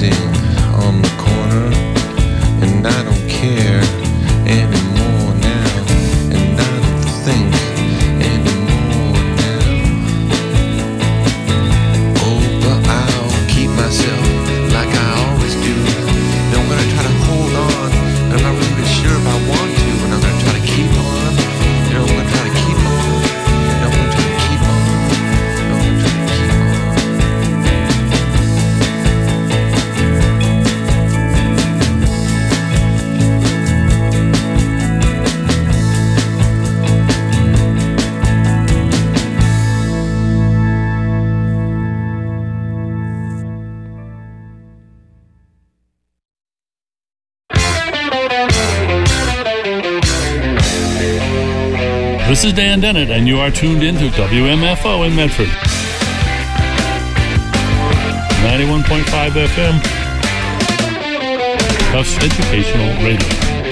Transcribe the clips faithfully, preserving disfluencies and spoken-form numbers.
sitting on the corner, and I don't care anymore now, and I don't think anymore now. Oh, but I'll keep myself like I always do. And I'm gonna try to hold on, and I'm not really sure if I want to, and I'm gonna try to keep on. You know, I'm gonna try to keep on. You know, I'm gonna try to keep on. You know, I'm gonna try to keep on. This is Dan Dennett, and you are tuned in to W M F O in Medford. ninety-one point five F M, Tufts Educational Radio.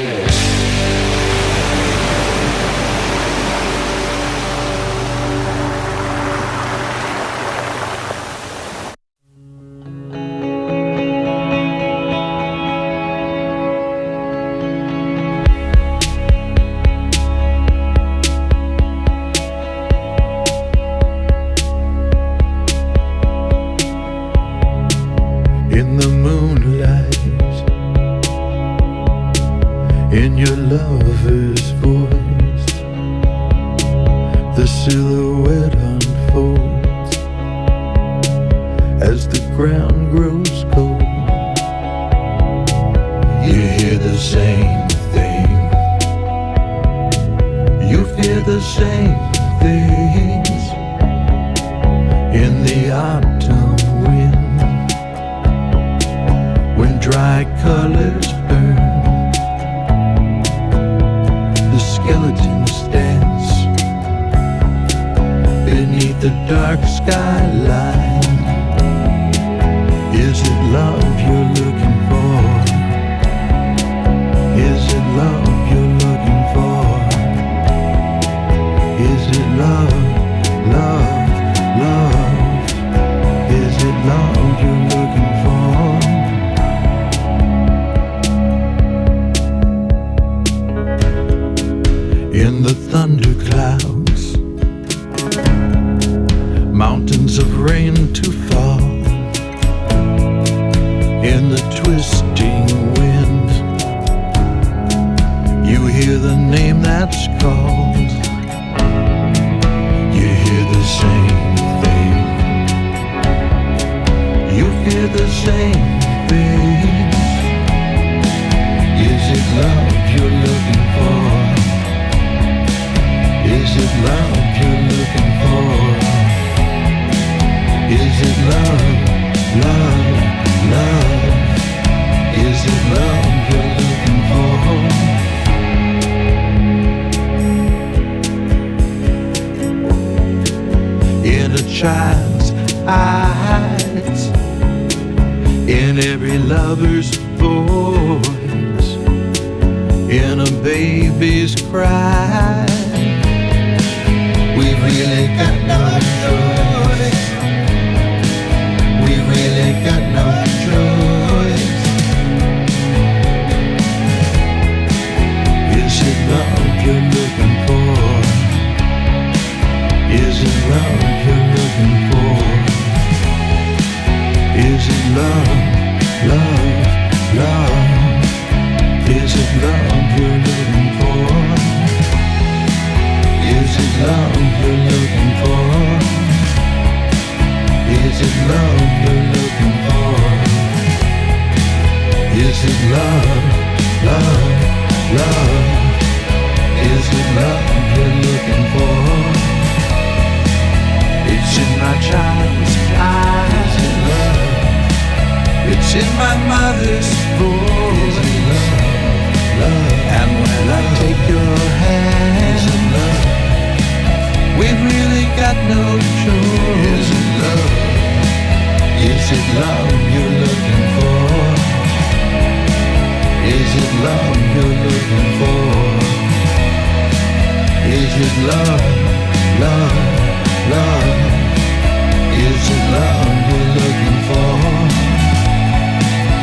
In the moonlight, in your lover's voice, the silhouette unfolds as the ground grows cold. You hear the same thing, you fear the same things in the autumn wind. When dry colors burn, the skeletons dance beneath the dark skyline. Is it love you're looking for? Is it love you're looking for? Is it love, love, love? Is it love you're looking for? In the thunderclouds, mountains of rain to fall. In the twisting wind, you hear the name that's called. You hear the same thing, you fear the same things. Is it love you're looking for? Is it love you're looking for? Is it love, love, love? Is it love you're looking for? In a child's eyes, in every lover's voice, in a baby's cry, we've really got no choice. We've really got no choice. Is it love you're looking for? Is it love you're looking for? Is it love, love, love? Is it love you're looking for? Is it love you're looking for? Is it love you're looking for? Is it love, love, love? Is it love you're looking for? It's in my child's eyes. Is it love? It's in my mother's voice. Is it love, love? And when I take your hand, is it love? We've really got no choice. Is it love? Is it love you're looking for? Is it love you're looking for? Is it love, love, love? Is it love you're looking for?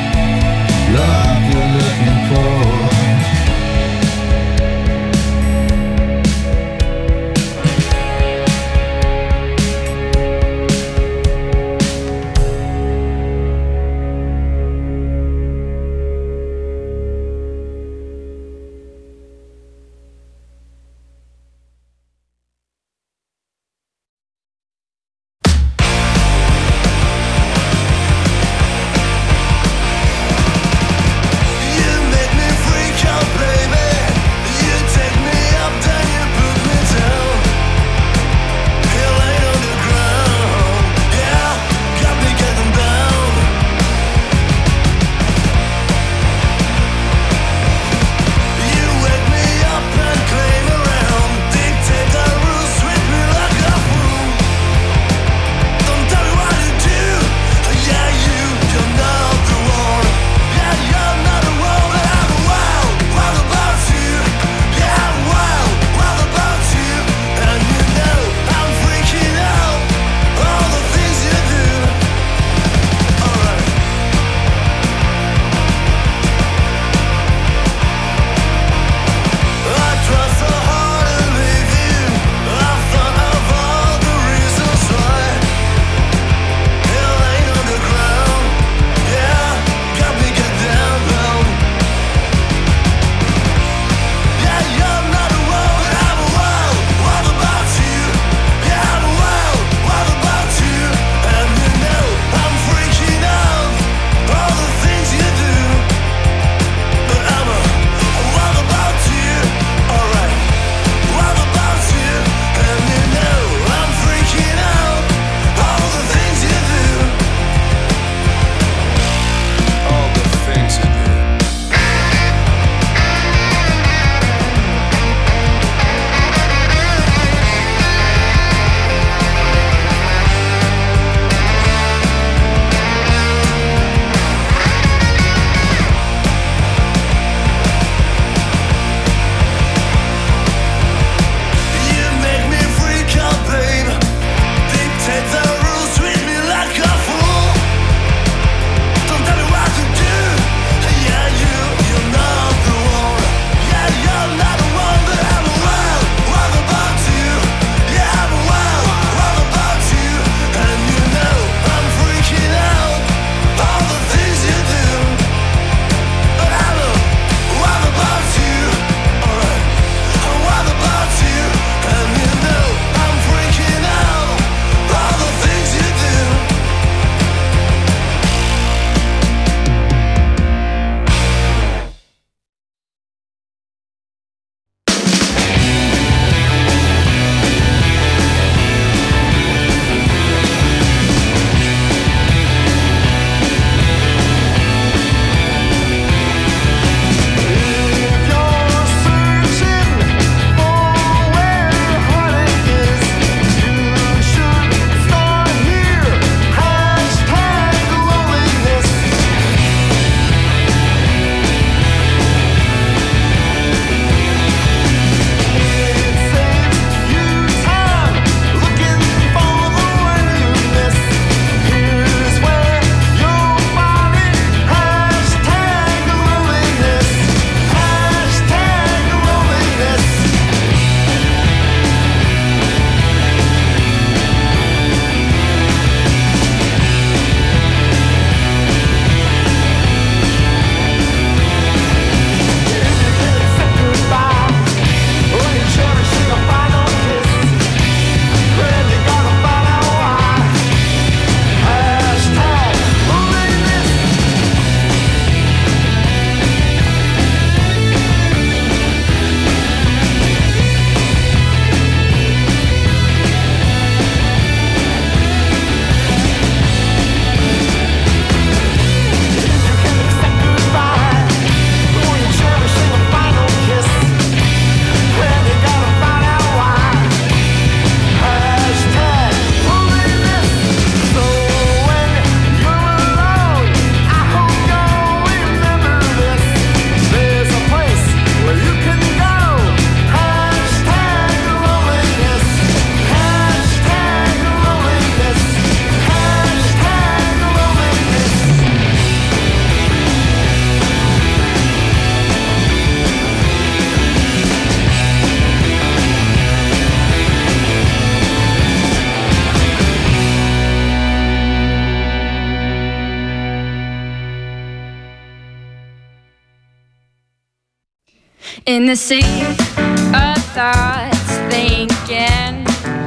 In the sea of thoughts thinking,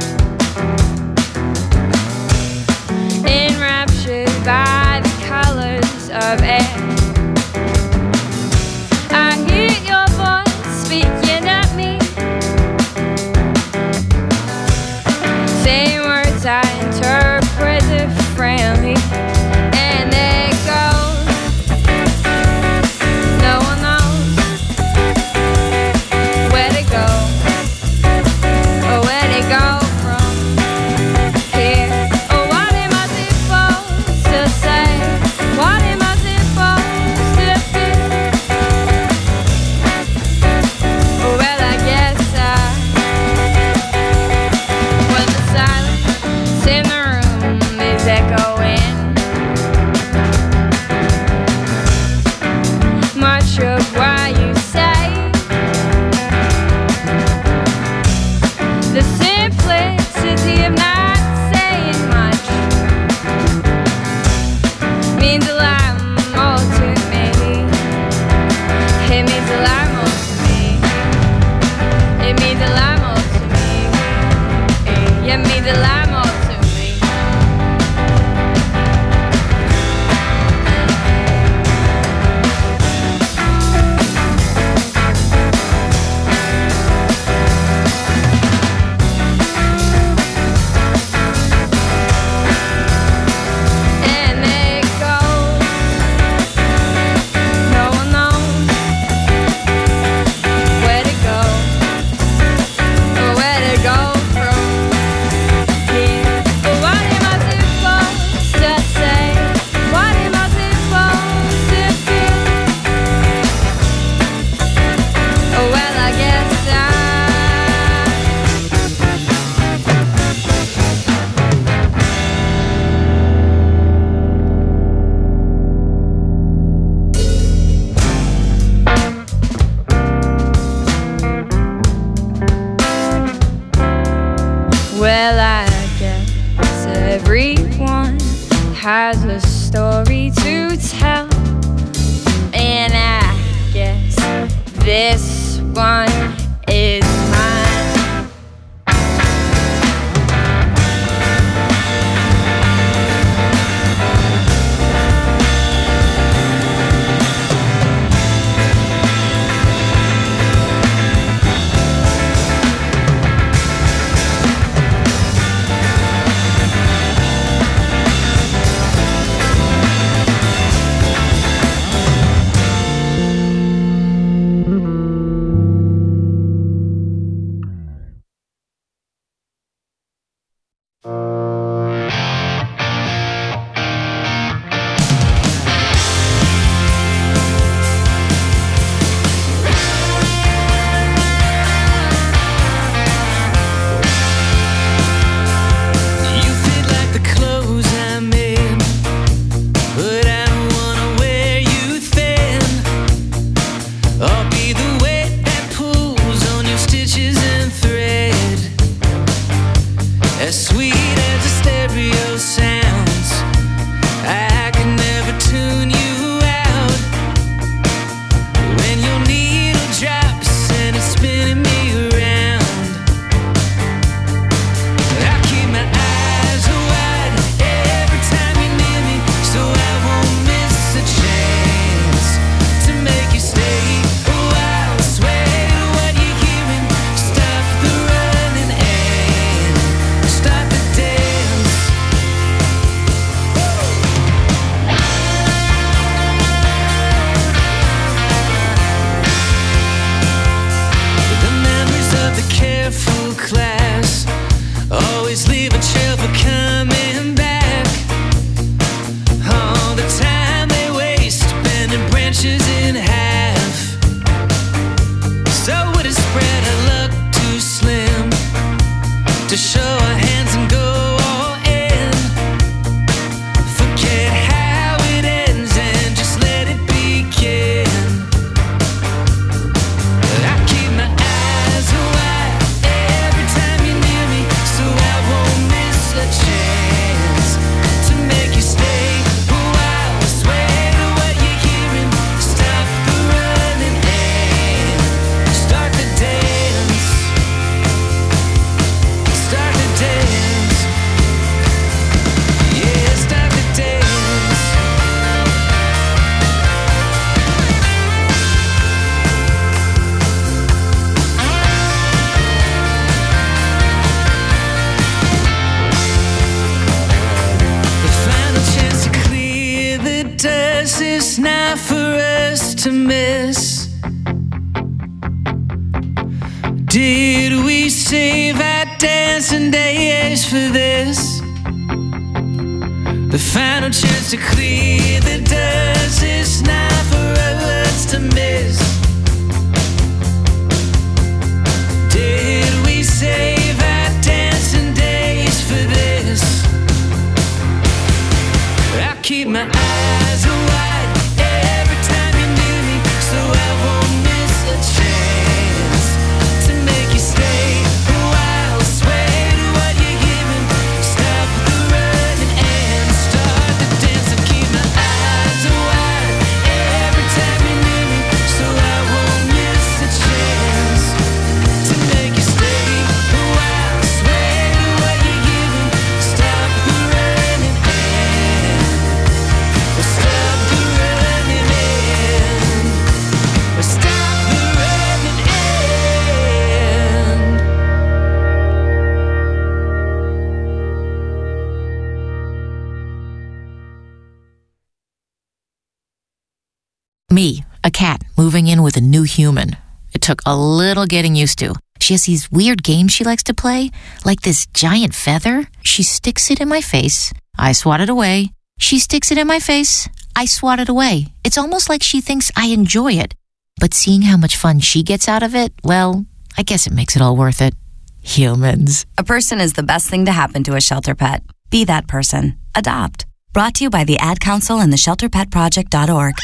enraptured by the colors of air, I hear your voice speaking at me, saying words I interpret differently, and it goes, no one knows where to go, or where to go from here. Oh, what am I supposed to say? What am I supposed to feel? Oh, well, I guess I, when the silence in the room is echoing, much of what you say, the simplicity of not saying much means a lot more to me. It means a lot more to me. It means a lot more to me. It means a lot more to me. And it goes, no one knows where to go, or where to go from here. But what am I supposed to say? What am I supposed to feel? Oh, well, I guess I, well, I guess everyone has a story to tell, and I guess this one is mine. does this not for us to miss? Did we save our dancing days for this? The final chance to clear the dust is not for us to miss. Did we save our dancing days for this? I keep my eyes wide every time you're near me, so I won't miss a chance to make you stay a while. Sway to what you're giving, stop the running and start the dance. I keep my eyes wide every time you're near me, so I won't miss a chance to make you stay a while. Sway to what you're giving, stop the running and stop the running and stop the running and. Me, a cat, moving in with a new human. It took a little getting used to. She has these weird games she likes to play, like this giant feather. She sticks it in my face. I swat it away. She sticks it in my face. I swat it away. It's almost like she thinks I enjoy it. But seeing how much fun she gets out of it, well, I guess it makes it all worth it. Humans. A person is the best thing to happen to a shelter pet. Be that person. Adopt. Brought to you by the Ad Council and the shelter pet project dot org.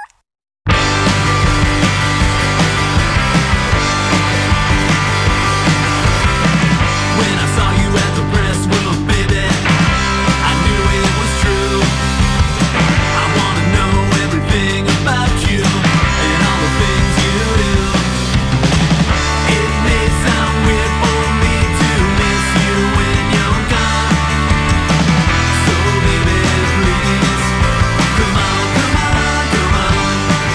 When I saw you at the press room, baby, I knew it was true. I wanna know everything about you and all the things you do. It may sound weird for me to miss you when you're gone. So baby, please, come on, come on, come on.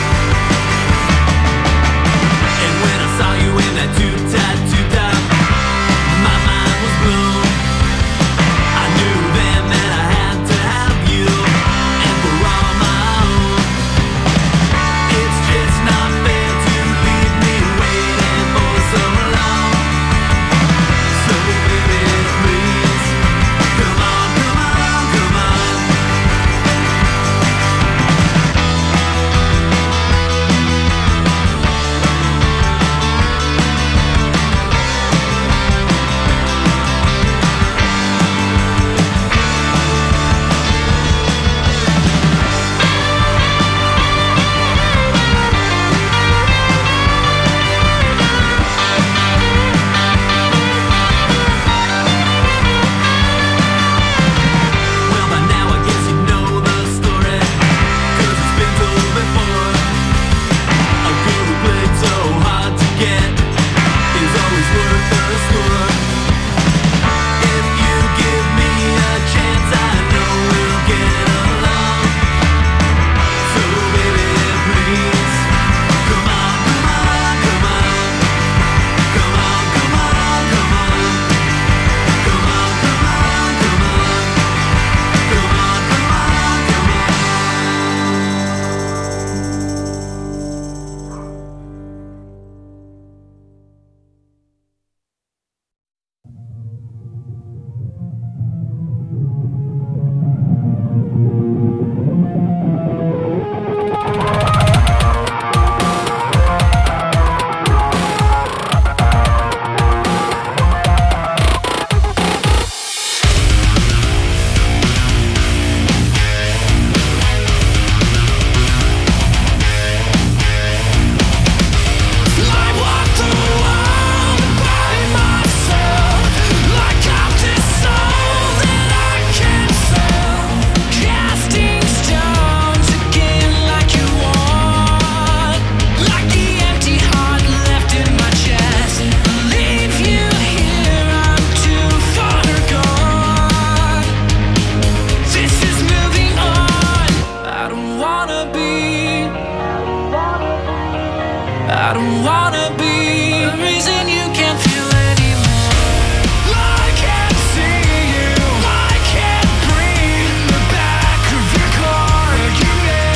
And when I saw you in that tube-tied, tube-top, my mind was blown. I knew then that I had to have you, and for all my own. It's just not fair to leave me waiting for so long. So baby, please, come on, come on, come on. Well, by now I guess you know the story, 'cause it's been told before. A girl who played so hard to get is always worth the score. If you give me a chance, I know we'll get along. So baby, please, come on, come on, come on. Come on, come on, come on. Come on, come on, come on. Come on, come on, come on. I walked around by myself, like I'm this soul that I can't sell. Casting stones again like you want, like the empty heart left in my chest. Leave you here, I'm too far gone. This is moving on. I don't wanna be. I don't wanna be the reason you can't feel anymore. I can't see you, I can't breathe in the back of your car. You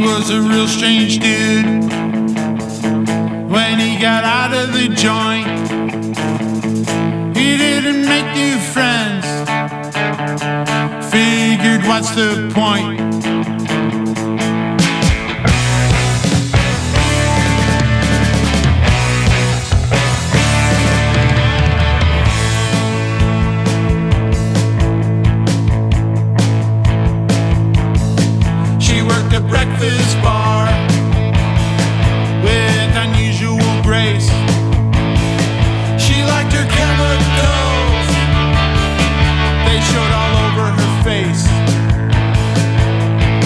was a real strange dude. When he got out of the joint, he didn't make new friends. Figured, what's the point? She worked a breakfast bar with unusual grace. She liked her chemicals, they showed all over her face.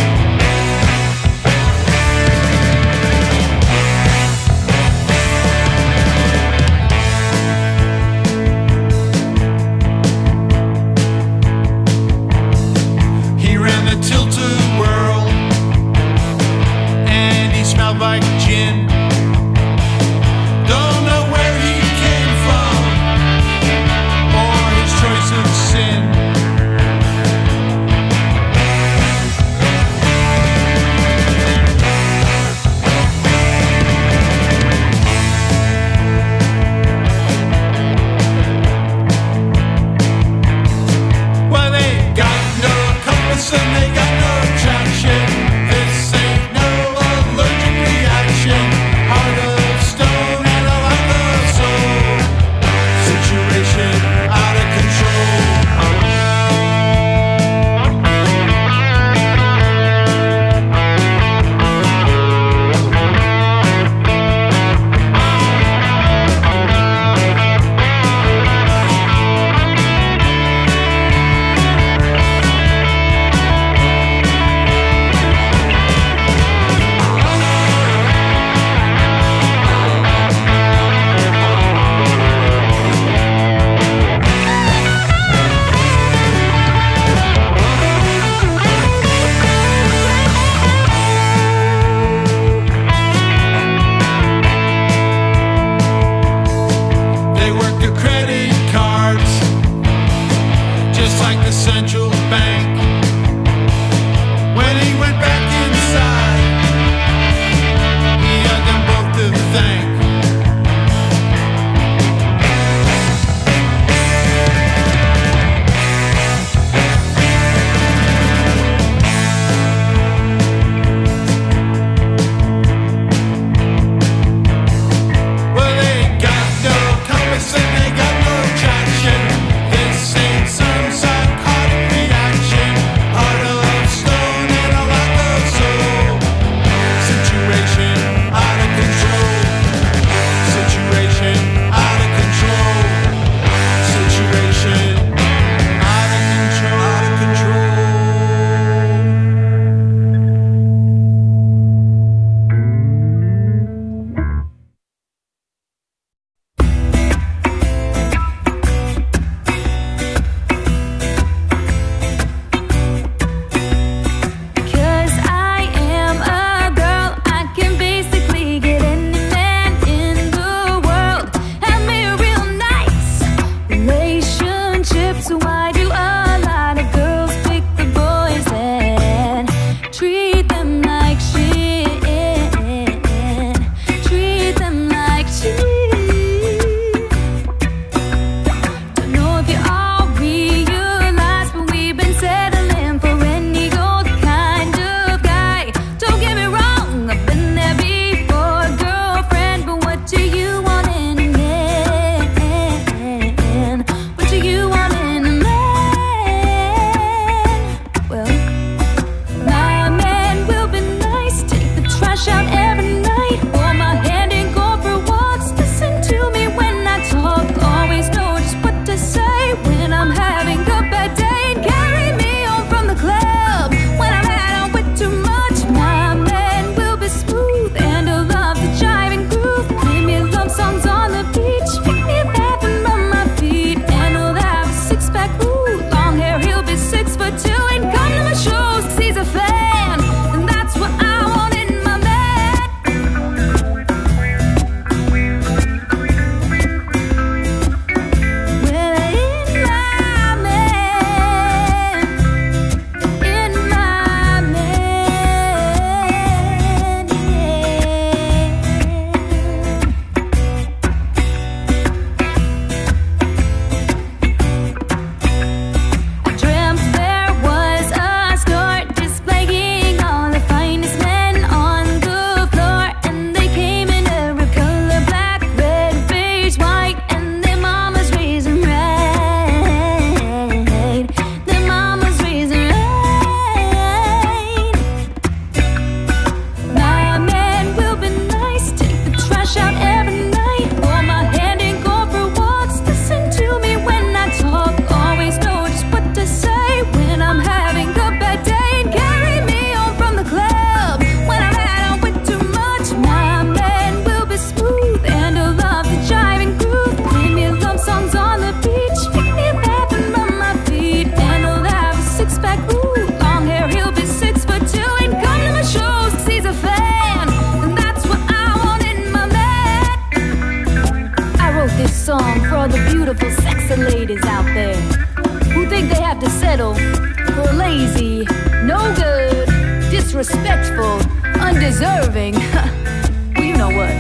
beautiful, sexy ladies out there who think they have to settle for lazy, no good, disrespectful, undeserving. Well, you know what?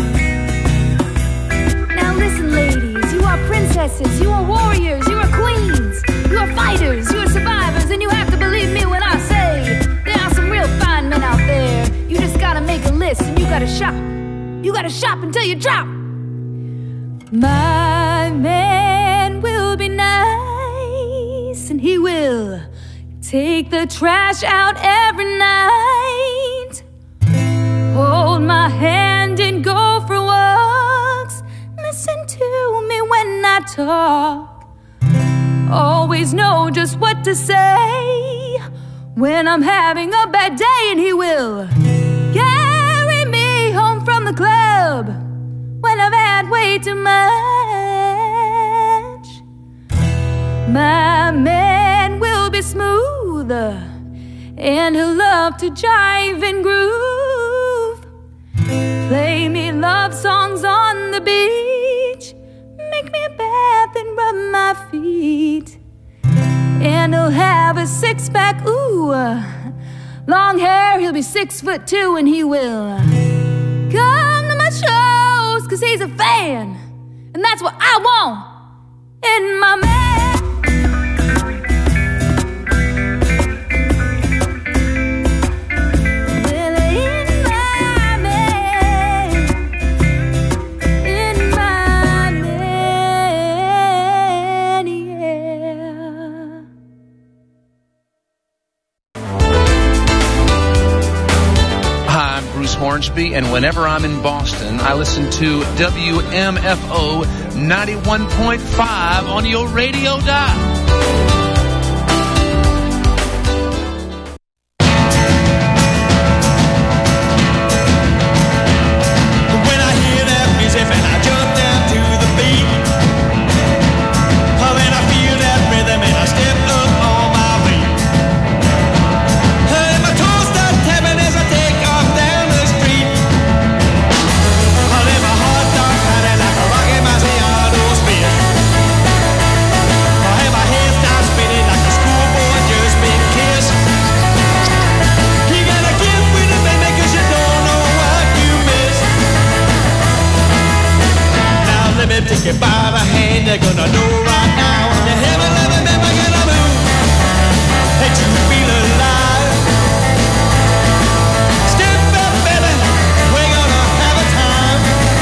Now listen, ladies, you are princesses, you are warriors, you are queens, you are fighters, you are survivors, and you have to believe me when I say there are some real fine men out there. You just gotta make a list and you gotta shop. You gotta shop until you drop. My man will be nice, and he will take the trash out every night, hold my hand and go for walks, listen to me when I talk, always know just what to say when I'm having a bad day, and he will carry me home from the club when I've had way too much. My man will be smooth, and he'll love to jive and groove, play me love songs on the beach, make me a bath and rub my feet, and he'll have a six-pack, ooh, long hair, he'll be six foot two, and he will come to my shows, cause he's a fan, and that's what I want in my man. Well, in my man, in my man, yeah. Hi, I'm Bruce Hornsby, and whenever I'm in Boston, I listen to W M F O ninety-one point five on your radio dial. When I hear that music and I jump down to the beat, oh, and I feel that rhythm and I step up on my feet, and my toes start tapping as I take off down the street, oh, and my heart starts pounding like a Rocky Marciano spear, oh, and my head starts spinning like a schoolboy just been kissed. You gotta get with it, baby, cause you don't know what you miss. Now let me take you by the hand, you're gonna know right now. You haven't ever been gonna move, that you feel alive. Step up, baby, we're gonna have a time.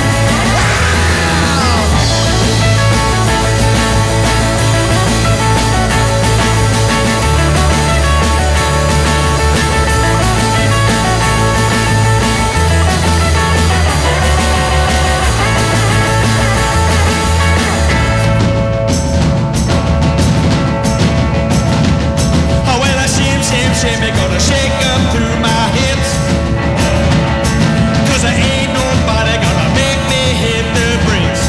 Oh, well, I shim, shim, shimmy, gonna shake up through my hips, cause there ain't nobody gonna make me hit the bricks,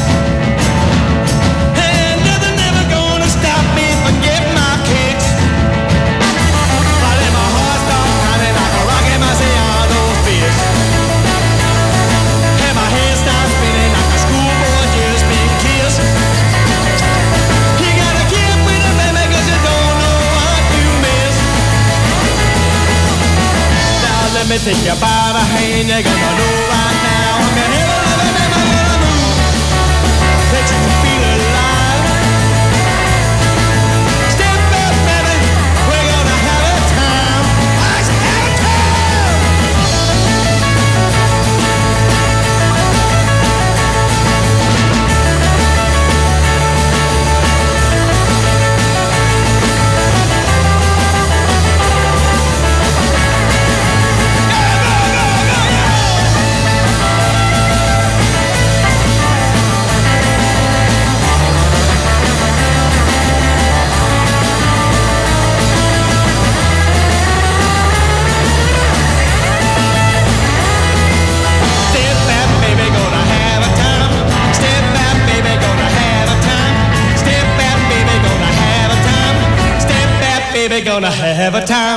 and nothing ever gonna stop me from getting my kicks. I let my heart start pounding like a Rocky Marciano fist, and my head starts spinning like a schoolboy just been kissed. You gotta get with it, baby, cause you don't know what you miss. Now let me take you by the hand, you're gonna know right now. I'm gonna have a little bit of a move, that you feel alive. Step up, baby, we're gonna have a time. Let's have a time. Step back, baby, gonna have a time. Step back, baby, gonna have a time. Step back, baby, gonna have a time. Step back, baby, gonna have a time.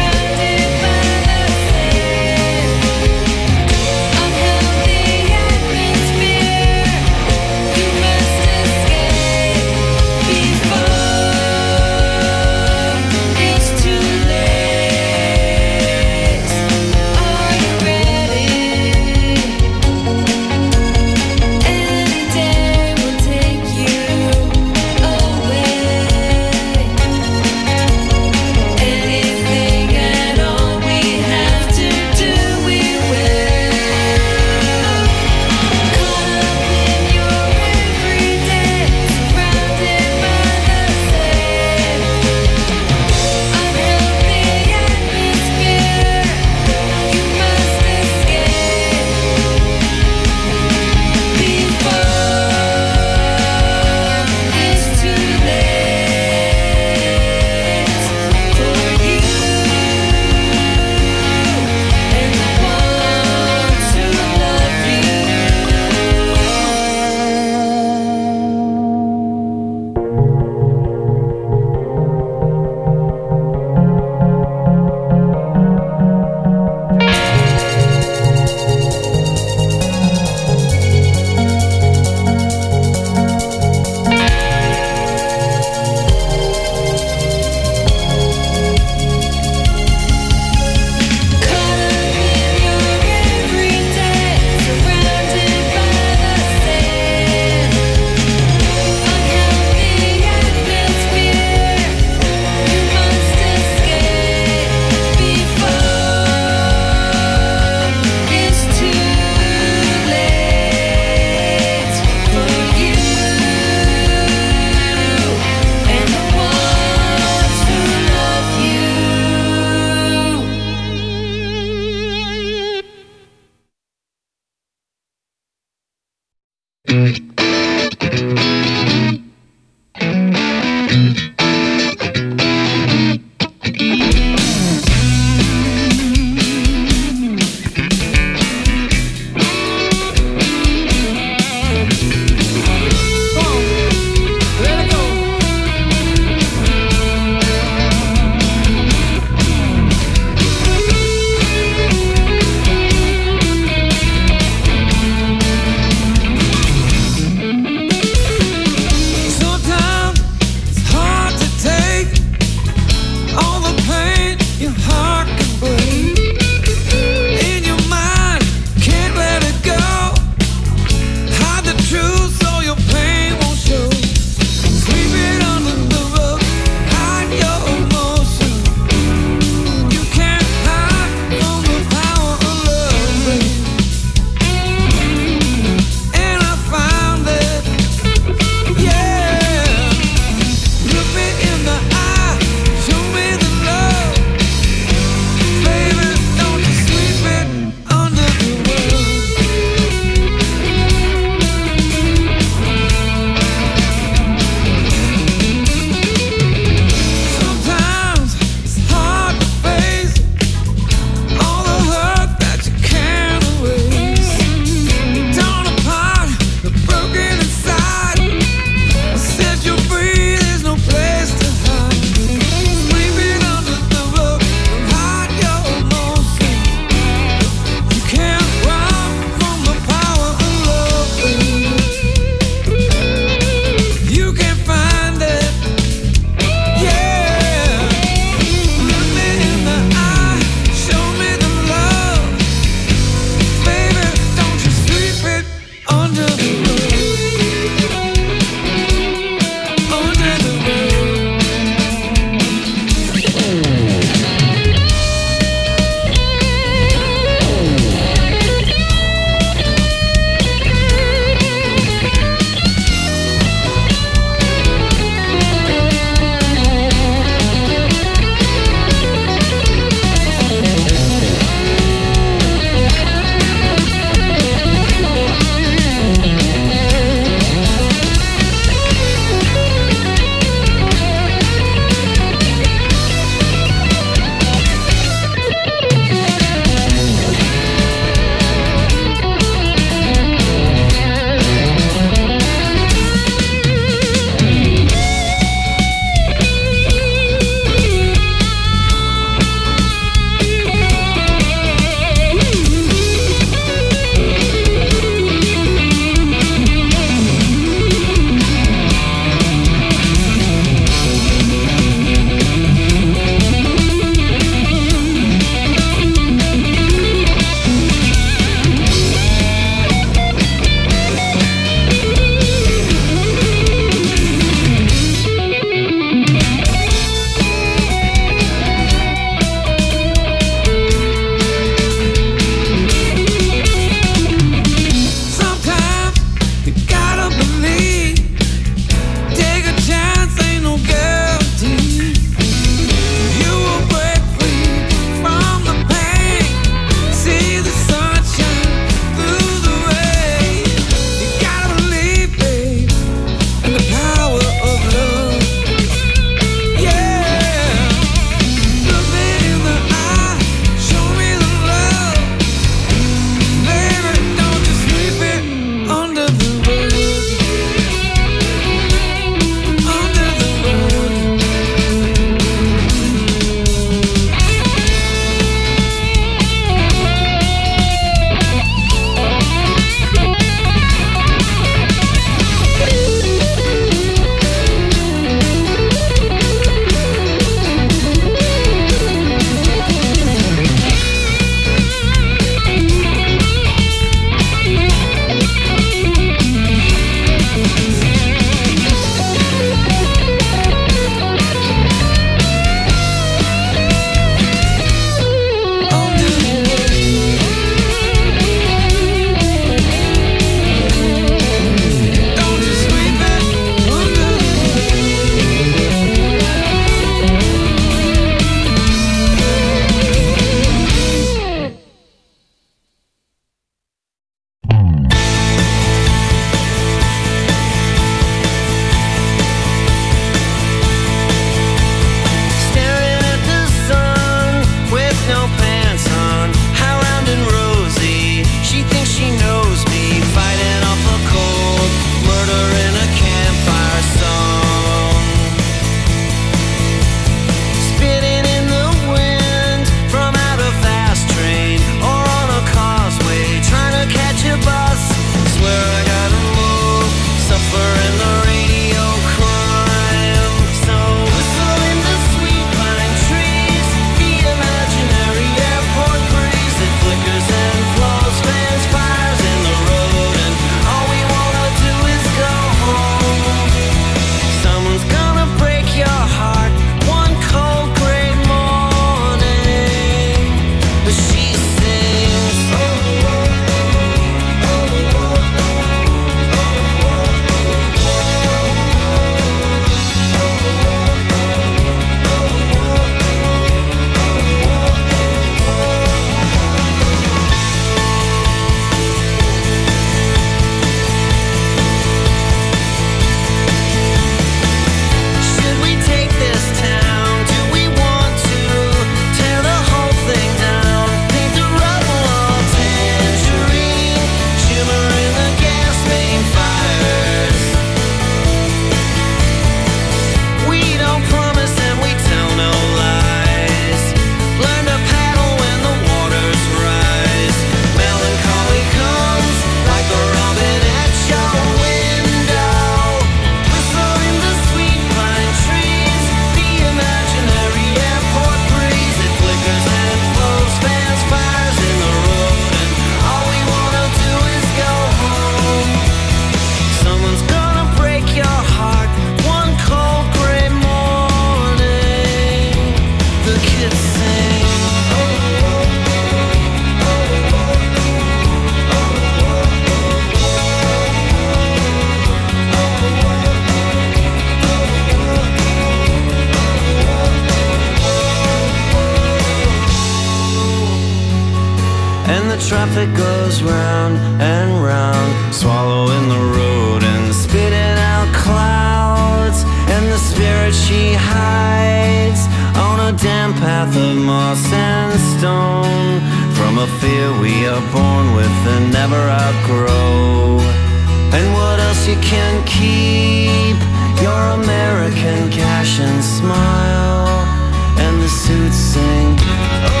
traffic goes round and round, swallowing the road and spitting out clouds. And the spirit she hides on a damp path of moss and stone, from a fear we are born with and never outgrow. And what else you can keep? Your American cash and smile. And the suits sing, oh,